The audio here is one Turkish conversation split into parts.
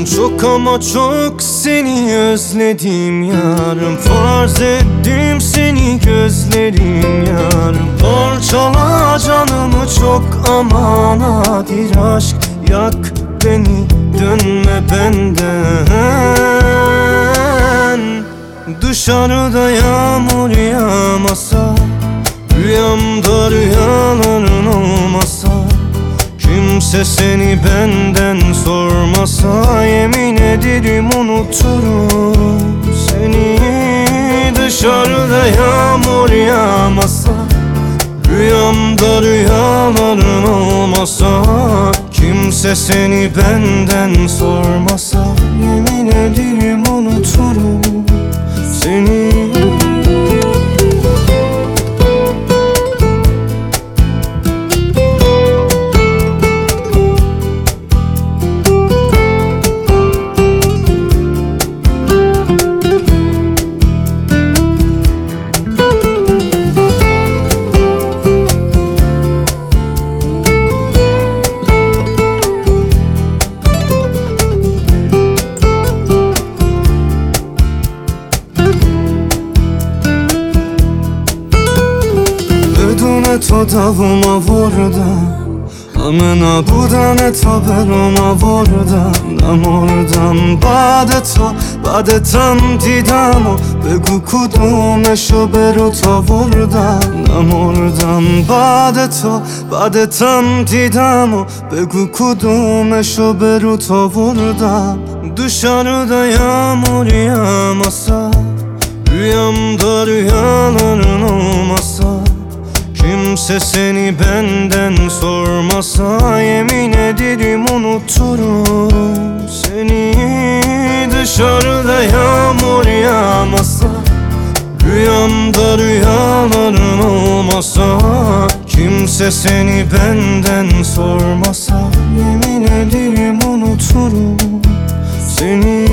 Çok ama çok seni özledim yarım. Farz ettim seni gözlerim yarım. Parçala canımı çok ama nadir aşk. Yak beni, dönme benden. Dışarıda yağmur yağmasa, rüyamda rüyaların olmasa, kimse seni benden sormasa, yemin ederim unuturum seni. Dışarıda yağmur yağmasa, rüyamda rüyaların olmasa, kimse seni benden sormasa, yemin ederim unuturum seni. To davuma vurdam, amena budane to beroma vurdam. Namordam badetam دیدم و بگو کدومشو برو تا وردم. نمردم بعدتم دیدم و بگو کدومشو برو تا وردم. Dışarıda yağmur yağmasa, rüyamda rüyaların olmasa, kimse seni benden sormasa, yemin ederim unuturum seni. Dışarıda yağmur yağmasa, rüyamda rüyaların olmasa, kimse seni benden sormasa, yemin ederim unuturum seni.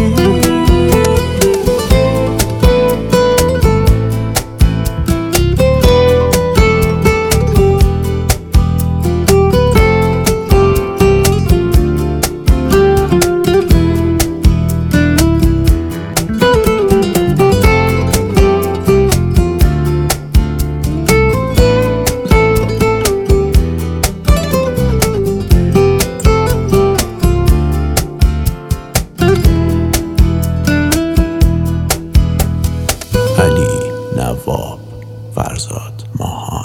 علی نواب فرزاد ماهان.